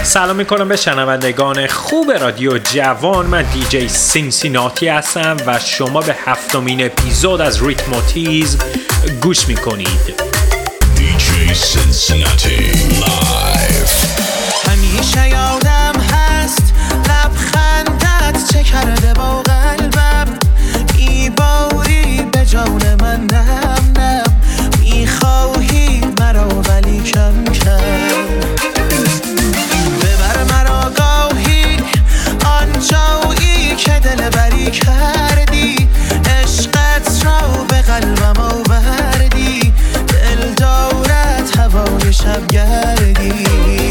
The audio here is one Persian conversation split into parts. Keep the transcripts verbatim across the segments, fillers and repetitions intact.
سلام میکنم به شنوندگان خوب رادیو جوان. من دیجی سینسیناتی هستم و شما به هفتمین اپیزود از ریتموتیزم گوش میکنید. دیجی سینسیناتی لایف. همیشه یادم هست لبخندت چه کرده با قلبم، میباری به جان من، نم نم میخواهی مرا ولی کم کم، ببر مرا گاهی آنجایی که دل بری کردی، عشقت را به قلبم آوردی، دل دارد هوای شب گردی.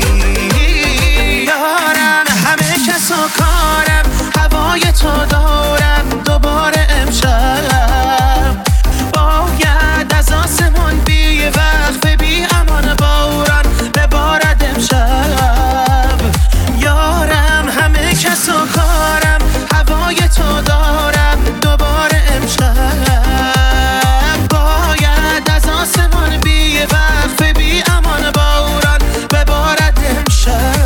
یارم همه کس و کارم، هوای تو دارم دوباره امشب، باید از آسمان بی وقف بی امان باران ببارد امشب. یارم همه کس و کارم، هوای تو دارم دوباره امشب، باید از آسمان بی وقف بی امان باران ببارد امشب.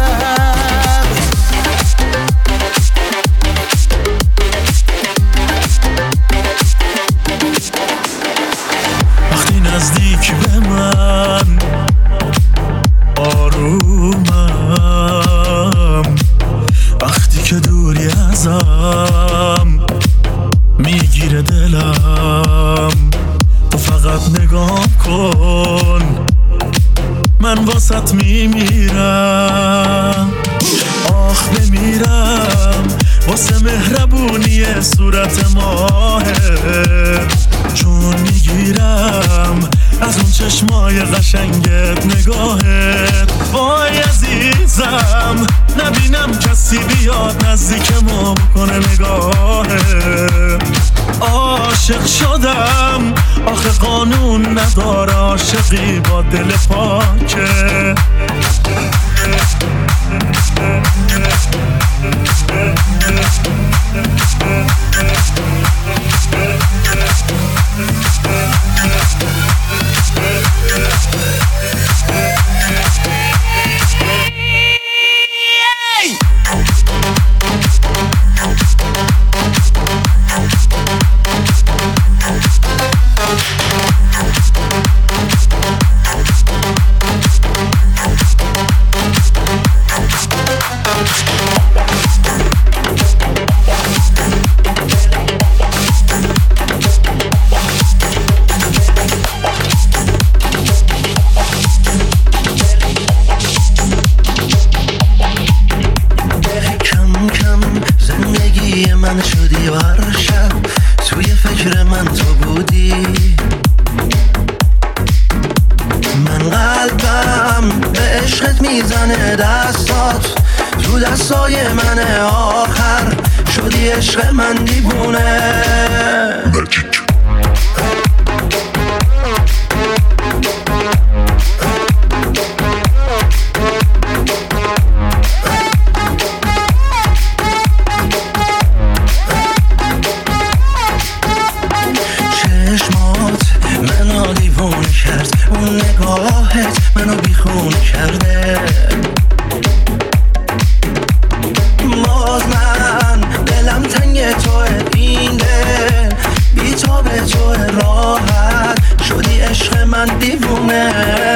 وقتی نزدیک به من آرومم، وقتی که دوری ازم میگیره دلم، تو فقط نگاه کن من واسط میمیرم، آخ بمیرم واسه مهربونی صورت ماهه، چون میگیرم از اون چشمای قشنگت نگاهت. وای عزیزم نبینم کسی بیاد نزدیک ما بکنه نگاهت، عاشق شدم آخه قانون نداره عاشقی با دل پاکه. من شدی هر شب توی فکر من تو بودی، من قلبم به عشقت میزنه، دستات تو دستای من، آخر شدی عشق من دیوونه. منو دیوونه کرد، اون نگاهت منو بیخونه کرده، باز من دلم تنگ توه، این دل بی تو به تو راحت شدی عشق من دیوونه.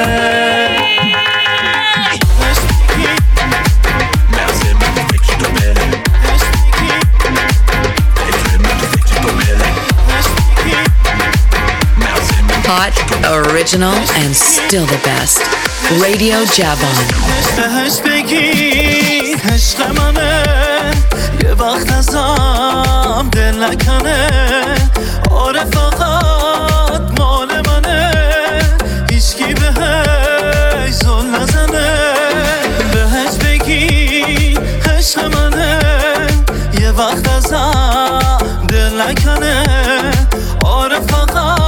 Hot, original, and still the best. Radio Javan. بهش بگی عشق منه، یه وقت ازم دل نکنه، آره فقط مال منه، هیچکی بهش زل نزنه. بهش بگی عشق منه، یه وقت ازم دل نکنه، آره فقط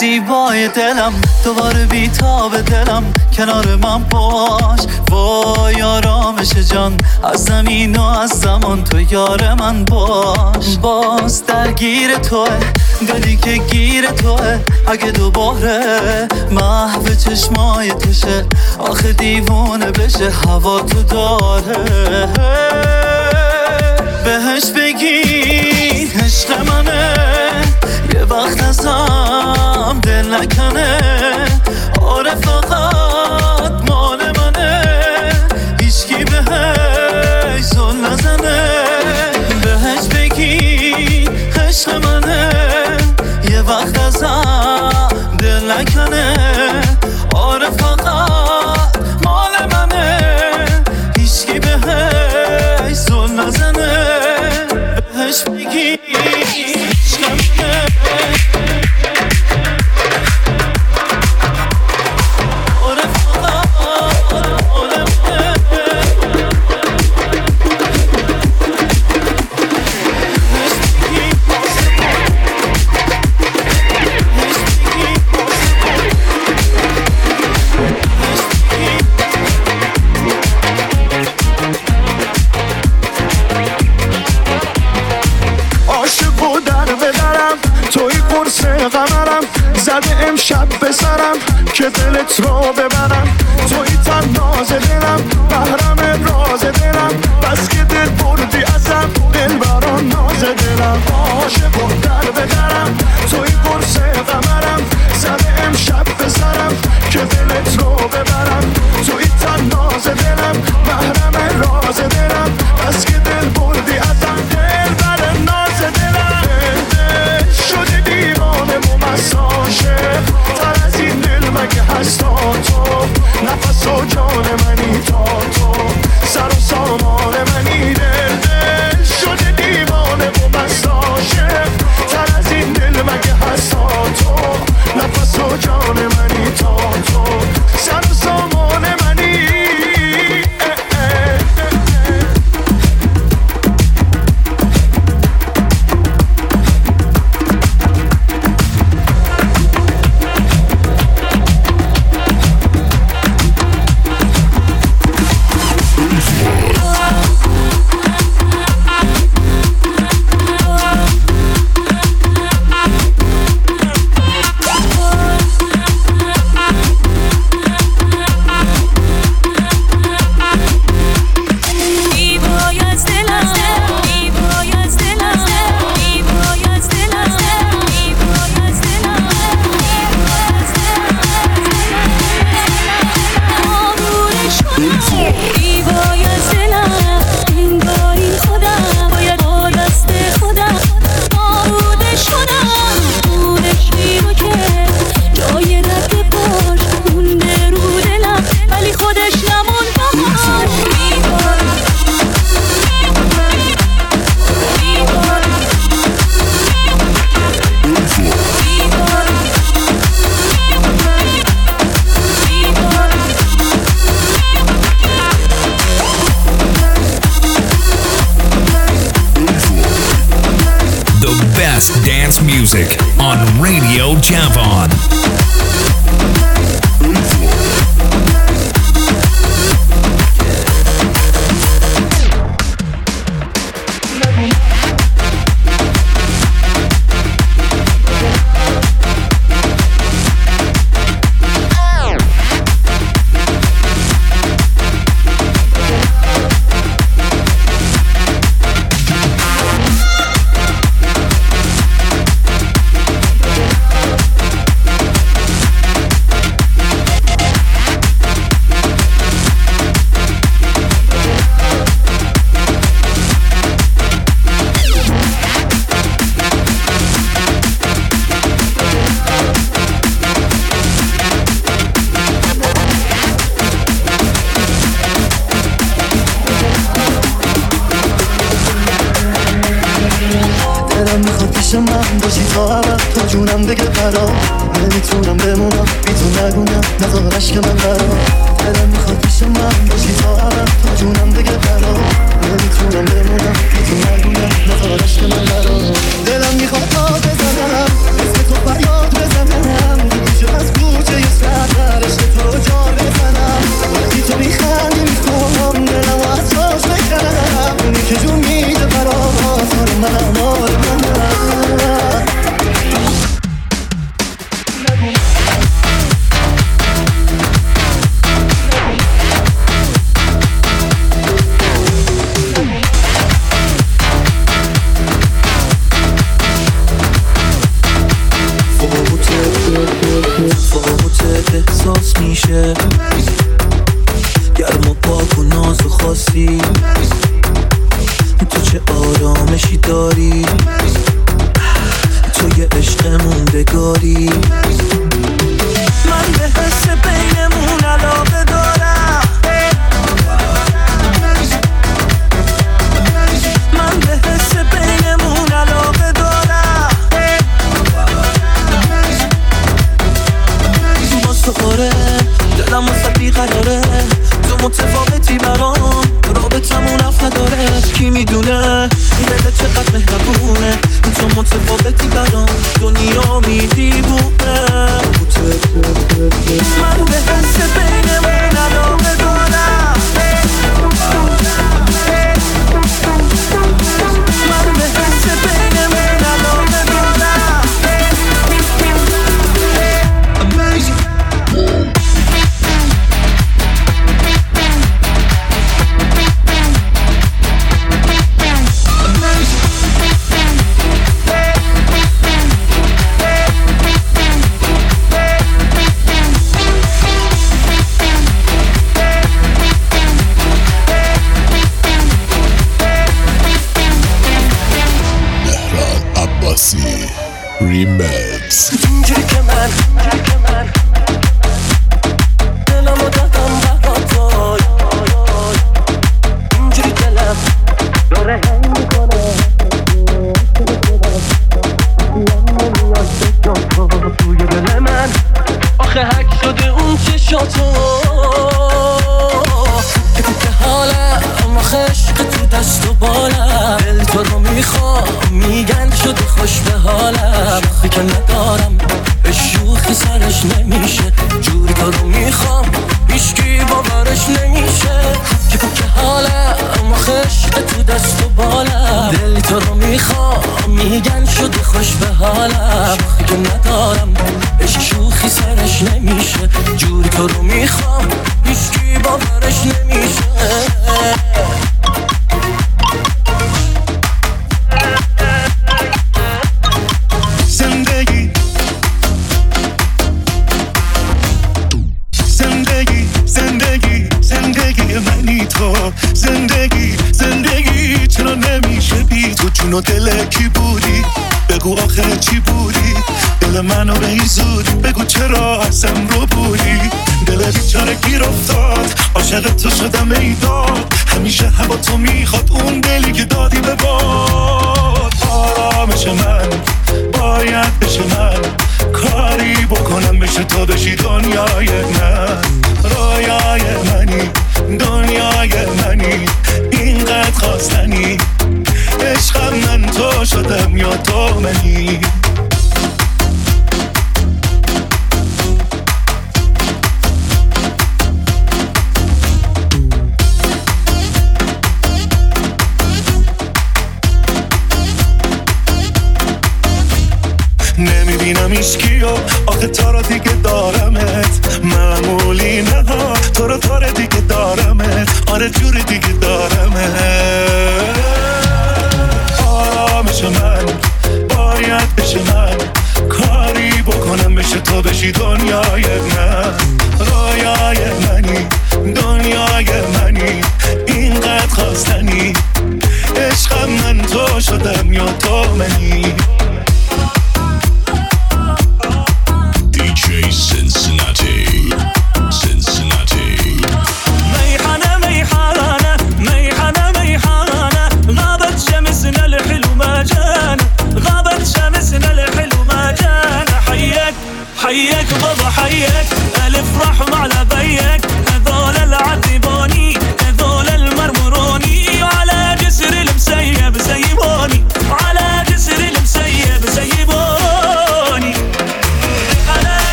زیبای دلم دوباره بیتاب دلم کنار من باش وای آرامش جان از زمین و از زمان تو یار من باش باز درگیر توه دلی که گیر توه اگه دوباره محو چشمای تشه آخه دیوونه بشه هوا تو داره بهش بگین عشق منه یه وقت ازم دل نکنه آره فقط مال منه هیچکی بهش زل نزنه بهش بگی عشق منه یه وقت ازم دل نکنه آره فقط مال منه هیچکی بهش زل نزنه بهش بگی عشق منه قمرم زده امشب به سرم که دلت رو ببرم توی تن ناز دلم بهرم راز دلم بس که دل بردی ازم دل بران ناز دلم عاشق و در بدرم توی قرص قمرم زده امشب به سرم که دلت رو ببرم توی تن ناز دلم بهرم راز دلم بس که دل بردی ازم دل بر ناز دلم دل شده دیوانه عاشق تر از این دل مگه هستا تو نفس و جان منی تا تو سر و سامان منی دل دل شده دیوانه و مست عاشق تر از این دل مگه هستا تو نفس و جان منی تا تو سر و سامان منی Dance music on Radio Javon. من باشی تا عبد تا جونم بگه قرار نمیتونم بمونم بی تو نگونم نذار عشق من قرار دلم میخواد پیش من باشی تا عبد تا جونم بگه قرار نمیتونم بمونم بی تو نگونم نذار عشق من قرار دلم میخواد تا بزنم اسم تو فریاد بزنم نمیشه، گرم و پاک و ناز و خاصی، تو چه آرامشی داری، تو یه عشق موندگاری. من به حس بینمون علاقه دارم، من به حس بینمون علاقه دارم. باز تو آره دلم واسه بیقراره، تو متفاوتی برام، رابطمون اف نداره. کی میدونه دلت چقدر مهربونه، تو متفاوتی برام، دنیا میدیبونه. من به حس بینمون علاقه دارم، من به حس بینمون علاقه دارم. Amazing. Remix. اینجوری که من دلمو دادم براتای، اینجوری دلم داره هنگ میکنه، نمیاد بجا تو توی دل من. آخه حک شده اون چشاتو که تو که حالم، آخه عشق تو دست و بالم. دل تو رو میخوام، میگن شده خوش به حالم. آخه که ندارم به شوخی سرش نمیشه، جوری تو رو میخوام هیچکی باورش نمیشه. که تو که حالم، آخه عشق تو دست و بالم. دل تو رو میخوام، میگن شده خوش به حالم. آخه که ندارم به شوخی سرش نمیشه، جوری تو رو میخوام هیچکی باورش نمیشه. زندگی زندگی زندگی زندگی منی تو، زندگی زندگی چرا نمیشه بی تو؟ جون و دل کی بودی؟ بگو آخه چی بودی؟ دل منو به این زودی بگو چرا ازم رو بودی؟ دل بیچاره گیر افتاد، عاشق تو شدم ای داد. همیشه هوا تو میخواد، اون دلی که دادی به باد. آرامش من باید بشه من، کاری بکنم بشه تا بشی دنیای من. رویای منی، دنیای منی، اینقدر خواستنی. عشقم من تو شدم یا تو منی. نمیبینم ایشکیو، آخه تا رو دیگه دارمت. معمولی نه ها، تو رو تا رو دیگه دارمت. آره جوری دیگه دارمت. آرامش من باید بشه من، کاری بکنم بشه تا بشی دنیای من. رویای منی، دنیای منی، اینقدر خواستنی. عشقم من تو شدم یا تو منی. Cincinnati, Cincinnati. ميحانة ميحانة ميحانة ميحانة، غابت شمسنا الحلو ما جانا، غابت شمسنا الحلو ما جانا. حياك حياك بابا حياك، ألف رحمة على بيك. هذول العذبوني، هذول المرمروني، على جسر المسيب زيبوني، على جسر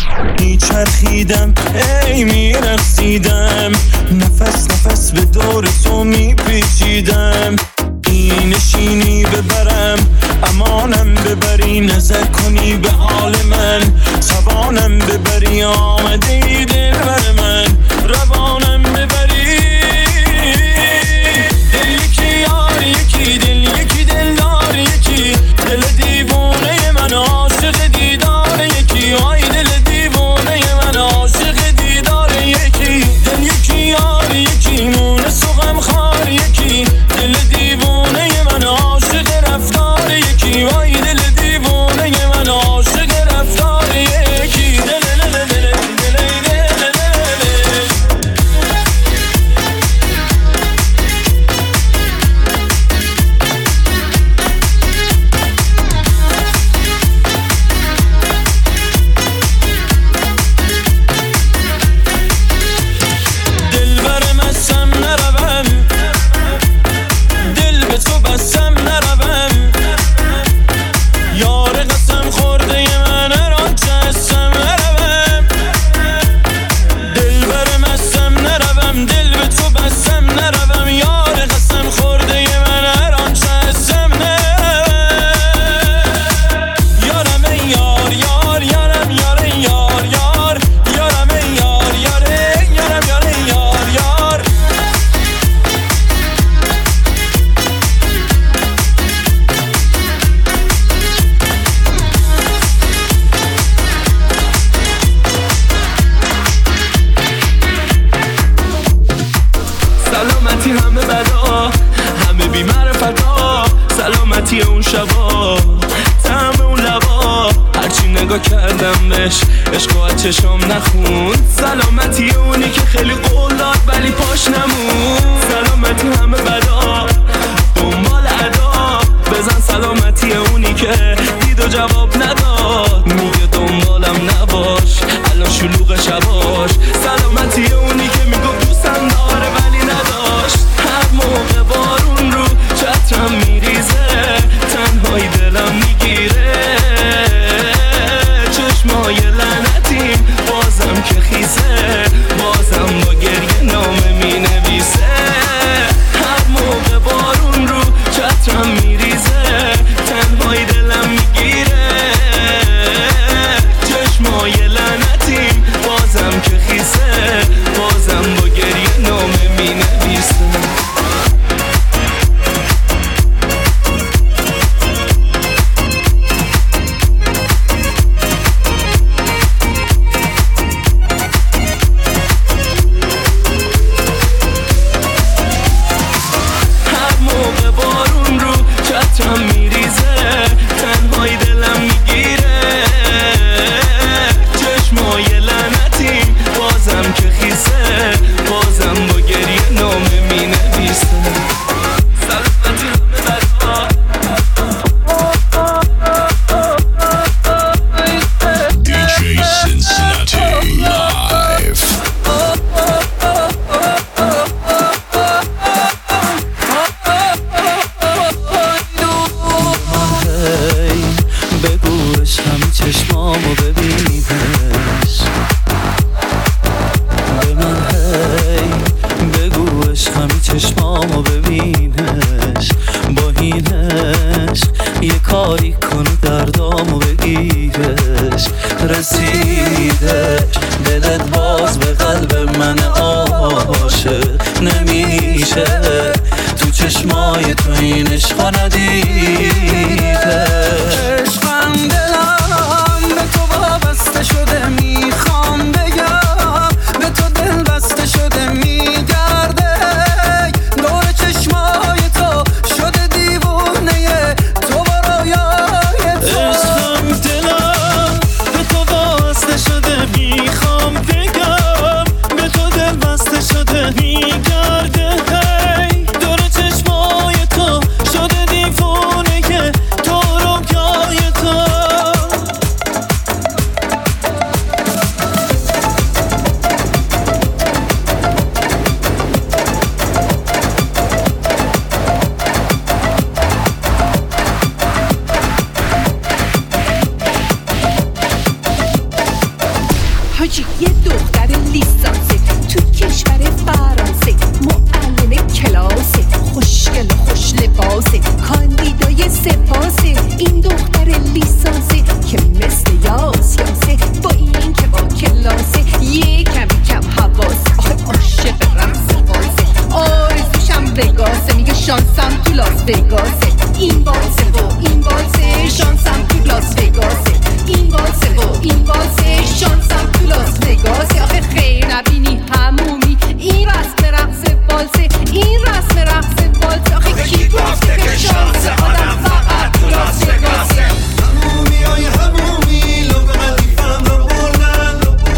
میچرخیدم ای میرقصیدم، نفس نفس به دور تو میپیچیدم. این نشینی ببرم امانم ببری، نظر کنی به حال من توانم ببری. آمده ای دل بر من روانم ببری. دل یکی یار یکی دل یکی دل دار یکی، دل دیوونه من عاشق دیدار یکی. آی دل دیوونه من عاشق دیدار یکی. دل یکی یار یکی مونس و غم خار یکی، دل دیوونه من عاشق رفتار یکی. آی دل دیوونه من عاشق رفتار یکی. دل دل دل دل چشم نخون. سلامتی اونی که خیلی قول داد ولی پاش نمون. سلامتی همه بدا دنبال ادا، بزن سلامتی اونی که دید و جواب نداد. میگه دنبالم نباش الان شلوغ شباش. سلامتی اونی که میگه دوستم داره ولی نداشت. هر موقع بارون رو چترم میریزه، تنهایی دلم میگیره. چشمای لعنتیم بازم که خیزه، بازم با گریه نامه می نویسه. هر موقع بارون رو چترم میریزه، تنهایی دلم میگیره. چشمای لعنتیم بازم که خیزه، بازم با گریه نامه می نویسه. حاجی یه دختر لیسانسه تو کشور فرانسه، معلم کلاسه، خوشگل و خوش لباسه، کاندیدای سپاسه. این دختر لیسانسه که مثل یاسیاسه، با این که با کلاسه یه کمی کم حواسه. آخه عاشق رقص بازه، آرزوشم وگاسه، میگه شانسم تو لاس وگاسه. این بازه و این بازه، شانسم تو لاس وگاسه. این بازه و این بازه، شانسم تو لاس وگاسه. آخه خیر نبینی همومی، این رسم رقص بالسه، این رسم رقص بالسه. آخه کی گفته که شانس آدم فقط تو لاس وگاسه؟ همومی های همومی لب قدیفم رو بردن، رو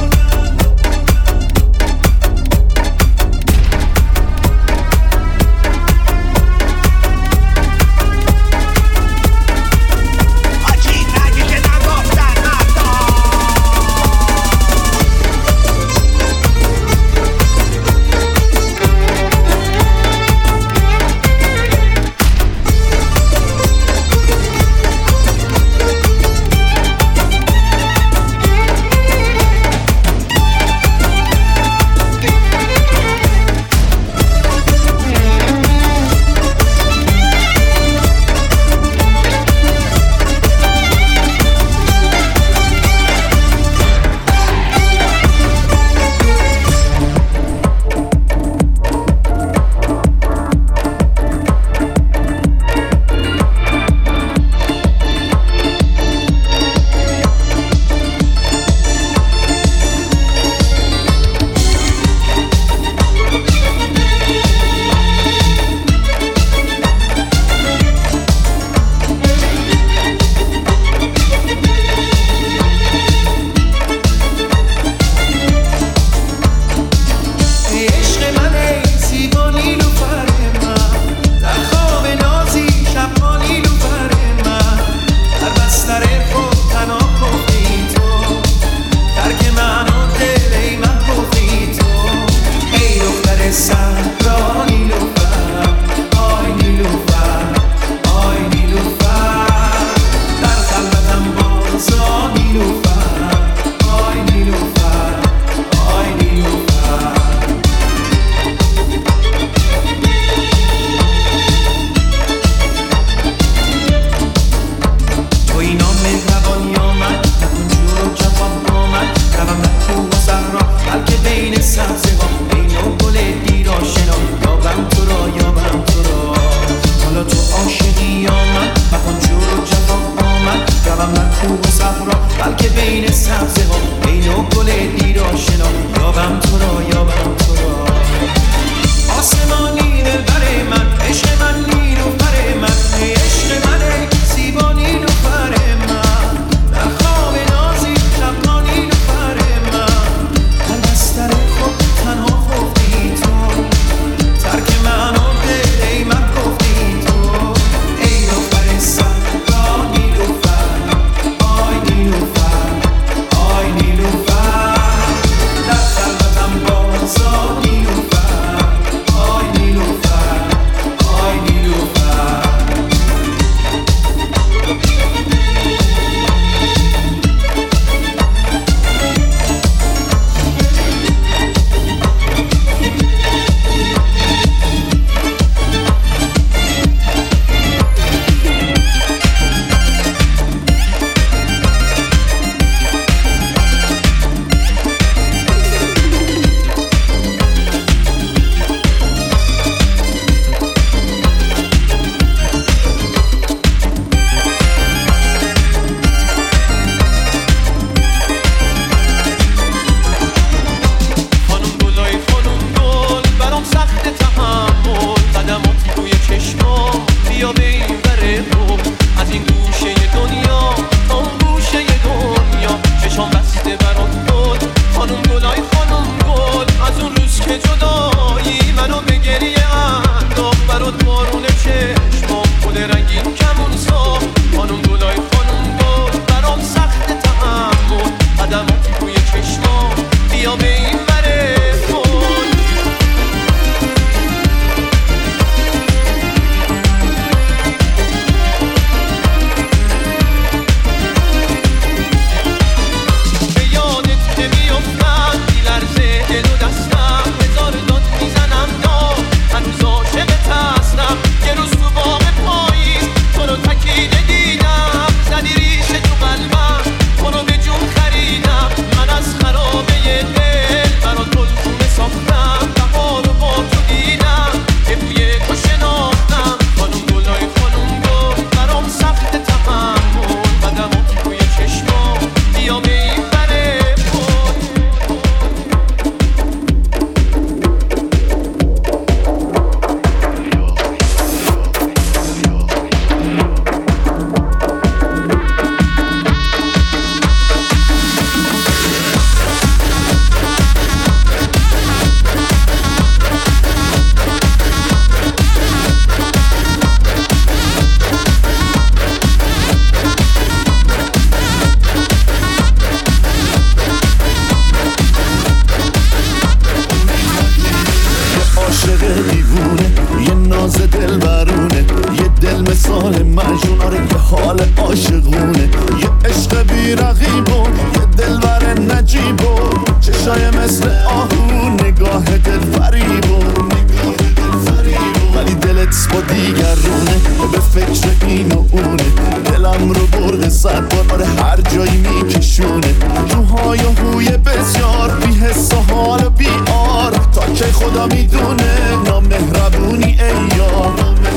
مثال مجنون، آره یه حال عاشقونه، یه عشق بی رقیب و یه دلبر نجیب و چشای مثل آهو، نگاه دل فریب و ولی دلت با دیگرونه، به فکر این و اونه، دلم رو برده صد بار، آره هر جایی میکشونه، روهای و هوی بسیار، بی حس و حال و بی آر، تا که خدا میدونه نامهربونی ای یار،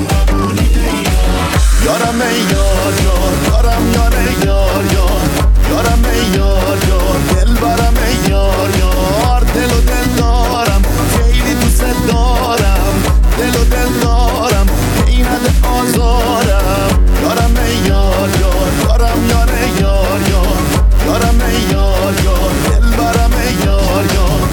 یارم ای یار یار، یارم یار ای یار یار، یارم ای یار یار، دل برم ای یار یار، دل و دل دارم خیلی دوست دارم، دل و دل دارم این نده آزارم، یارم ای یار یار، یارم یار ای یار یار، یارم ای یار یار، دل برم ای یار یار.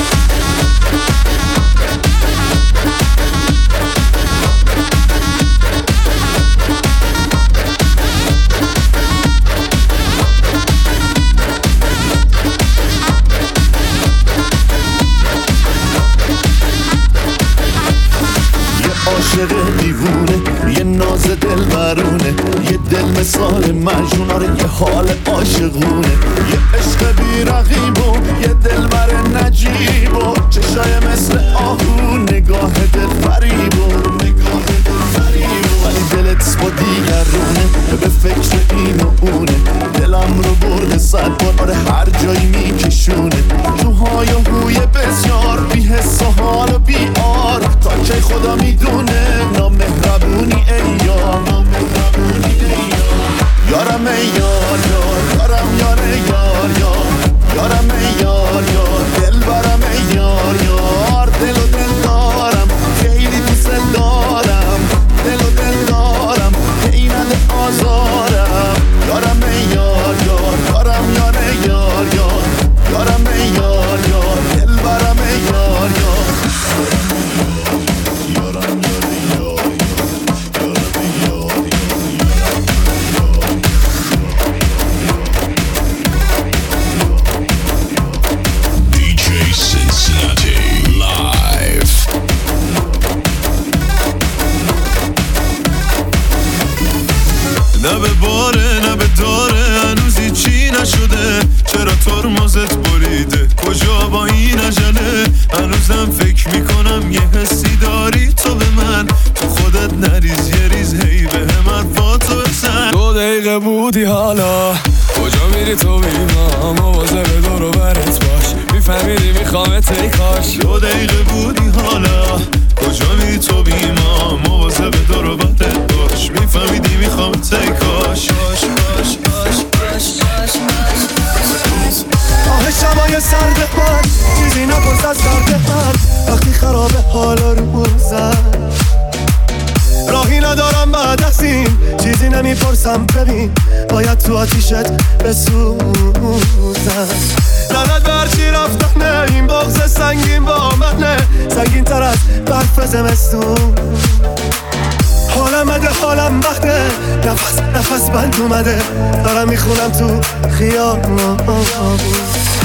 عاشق دیوونه، یه ناز دل برونه، یه دل مثال مجنون، آره یه حال عاشقونه، یه عشق بی رقیب و یه دل بر نجیب و چشای مثل آهو، نگاه دل فریب و ولی دلت با دیگرونه، به فکر این و اونه، دلم رو برده صد بار، آره هر جایی میکشونه، روهای و هوی بسیار، بی حس و حال و بی آر، تا که خدا میدونه نامهربونی ای یار، یارم ای یار یار، یارم یار ای یار یار، یارم ای یار یار، دل برم ای یار یار، دل و دل دارم خیلی دوست دارم، دل و دل دارم این نده آزارم، یارم ای یار یار، یارم یار ای یار یار، یارم ای یار یار، دل برم ای یار یار. نه به باره نه به داره، هنوزی چی نشده، چرا ترمزت بریده، کجا با این عجله، هنوزم فکر میکنم یه حسی داری تو به من، تو خودت نریز یه ریز هی به هم حرفاتو بزن. دو دقیقه بودی حالا کجا میری تو بیما، مواظب دور و برت باش، میفهمیدی میخوامت ای کاش. دو دقیقه بودی حالا کجا میری تو بیما، مواظب دور و برت باش، میفهمیدی میخوامت ای کاش. آه شبای سرد من چیزی نپرس از درد من، وقتی خراب حالا رو موزم، راهی ندارم بعد از این چیزی نمیپرسم، ببین باید تو آتیشت بسوزم. لعنت بر چی رفتنه، این بغض سنگین با منه، سنگین تر از برف زمستون، حالم بده حالم بده، نفس نفس بند اومده، دارم میخونم تو خیابون.